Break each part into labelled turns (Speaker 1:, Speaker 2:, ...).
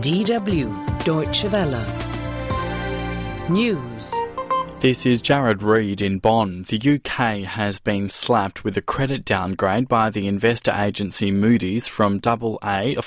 Speaker 1: DW Deutsche Welle. News.
Speaker 2: This is Jared Reid in Bonn. The UK has been slapped with a credit downgrade by the investor agency Moody's from AAA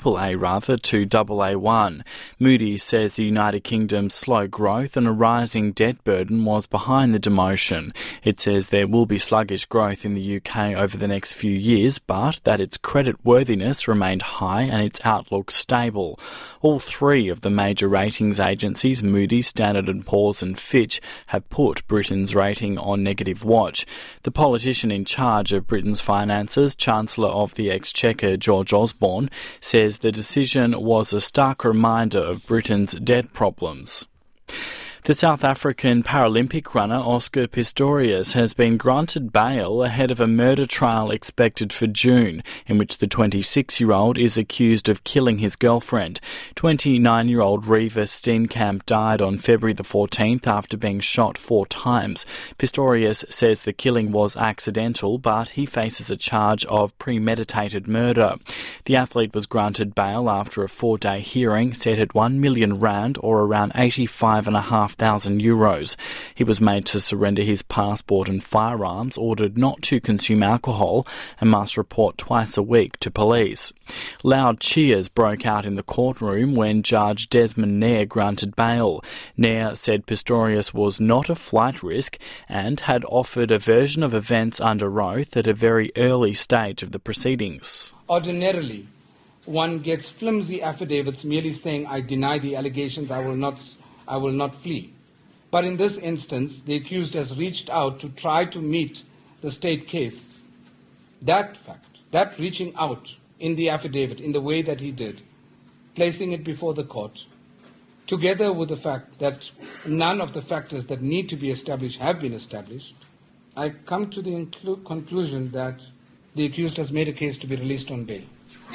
Speaker 2: to Aa1. Moody's says the United Kingdom's slow growth and a rising debt burden was behind the demotion. It says there will be sluggish growth in the UK over the next few years, but that its credit worthiness remained high and its outlook stable. All three of the major ratings agencies, Moody's, Standard & Poor's and Fitch, have put Britain's rating on negative watch. The politician in charge of Britain's finances, Chancellor of the Exchequer George Osborne, says the decision was a stark reminder of Britain's debt problems. The South African Paralympic runner Oscar Pistorius has been granted bail ahead of a murder trial expected for June, in which the 26-year-old is accused of killing his girlfriend. 29-year-old Reeva Steenkamp died on February the 14th after being shot 4 times. Pistorius says the killing was accidental, but he faces a charge of premeditated murder. The athlete was granted bail after a 4-day hearing set at R1 million or around €85,500. He was made to surrender his passport and firearms, ordered not to consume alcohol, and must report twice a week to police. Loud cheers broke out in the courtroom when Judge Desmond Nair granted bail. Nair said Pistorius was not a flight risk and had offered a version of events under oath at a very early stage of the proceedings.
Speaker 3: Ordinarily, one gets flimsy affidavits merely saying, "I deny the allegations, I will not flee." But in this instance, the accused has reached out to try to meet the state case. That fact, that reaching out in the affidavit in the way that he did, placing it before the court, together with the fact that none of the factors that need to be established have been established, I come to the conclusion that the accused has made a case to be released on bail.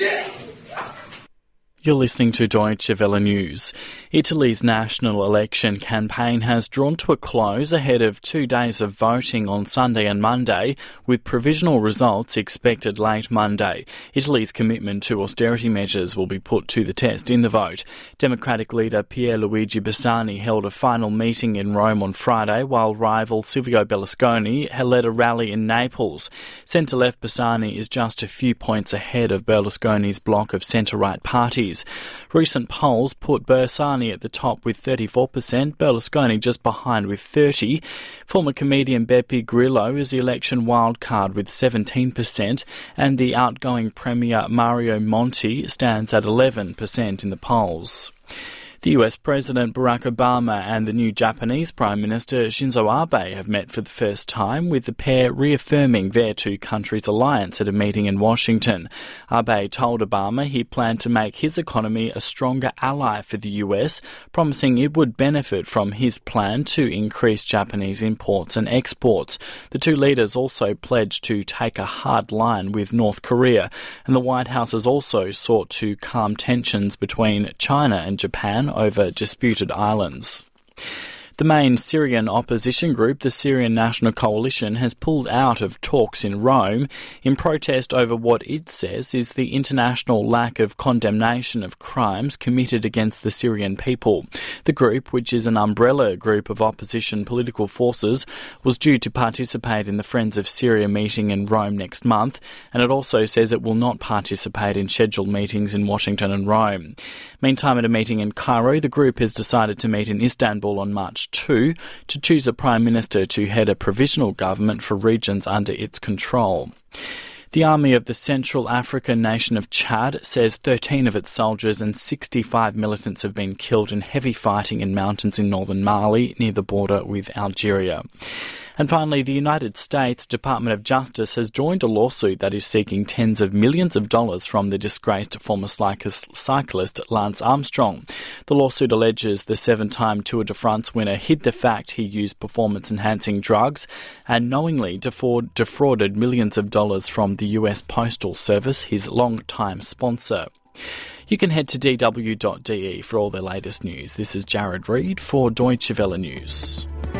Speaker 2: You're listening to Deutsche Welle News. Italy's national election campaign has drawn to a close ahead of 2 days of voting on Sunday and Monday, with provisional results expected late Monday. Italy's commitment to austerity measures will be put to the test in the vote. Democratic leader Pierluigi Bersani held a final meeting in Rome on Friday, while rival Silvio Berlusconi led a rally in Naples. Centre-left Bersani is just a few points ahead of Berlusconi's bloc of centre-right parties. Recent polls put Bersani at the top with 34%, Berlusconi just behind with 30%. Former comedian Beppe Grillo is the election wildcard with 17%, and the outgoing Premier Mario Monti stands at 11% in the polls. The US President Barack Obama and the new Japanese Prime Minister Shinzo Abe have met for the first time, with the pair reaffirming their two countries' alliance at a meeting in Washington. Abe told Obama he planned to make his economy a stronger ally for the US, promising it would benefit from his plan to increase Japanese imports and exports. The two leaders also pledged to take a hard line with North Korea, and the White House has also sought to calm tensions between China and Japan over disputed islands. The main Syrian opposition group, the Syrian National Coalition, has pulled out of talks in Rome in protest over what it says is the international lack of condemnation of crimes committed against the Syrian people. The group, which is an umbrella group of opposition political forces, was due to participate in the Friends of Syria meeting in Rome next month, and it also says it will not participate in scheduled meetings in Washington and Rome. Meantime, at a meeting in Cairo, the group has decided to meet in Istanbul on March 2 to choose a Prime Minister to head a provisional government for regions under its control. The army of the Central African nation of Chad says 13 of its soldiers and 65 militants have been killed in heavy fighting in mountains in northern Mali near the border with Algeria. And finally, the United States Department of Justice has joined a lawsuit that is seeking tens of millions of dollars from the disgraced former cyclist Lance Armstrong. The lawsuit alleges the 7-time Tour de France winner hid the fact he used performance-enhancing drugs and knowingly defrauded millions of dollars from the US Postal Service, his long-time sponsor. You can head to dw.de for all the latest news. This is Jared Reid for Deutsche Welle News.